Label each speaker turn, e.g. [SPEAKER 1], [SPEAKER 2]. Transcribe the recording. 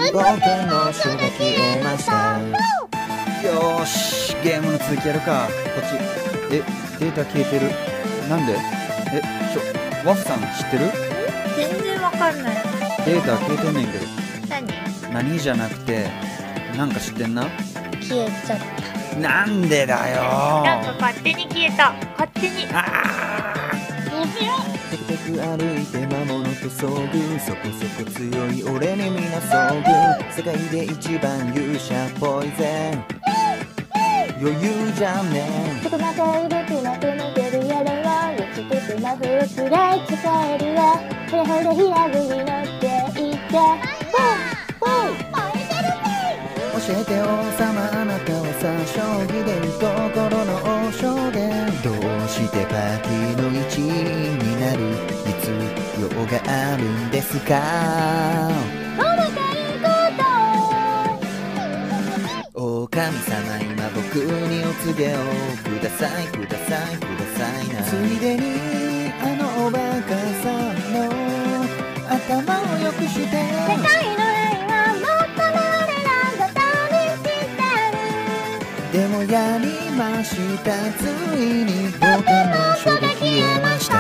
[SPEAKER 1] 冒険の書が消えました。よーし、ゲームの続きやるか。こっち。データ消えてる。なんで？ワフさん知ってる？
[SPEAKER 2] 全然わかんない。
[SPEAKER 1] データ消えてんねんけど。
[SPEAKER 2] 何
[SPEAKER 1] じゃなくて、なんか知ってんな？
[SPEAKER 2] 消えちゃった。
[SPEAKER 1] なんでだよ。
[SPEAKER 2] なんか勝手に消えた。勝手に。
[SPEAKER 1] テクテク歩いて魔物と遭遇、そこそこ強い俺にみんな遭遇。世界で一番勇者っぽいぜ。余裕じゃねえ。
[SPEAKER 2] ちょっと待って、動くなく抜けるやれは落ちてく魔法くらい使えるわ。ほらほらひらぐり乗っていって。
[SPEAKER 1] 教えて王様、あなたはさ、将棋でいうところの王将で、どうしてパーティーの一員になる必要があるんですか？お神様、今僕にお告げをください、ください、くださいな。ついでにあのおバカさんの頭を良くして、世界の愛はもっと我らが旅してる。でもやりました、ついに冒険の書が消えました。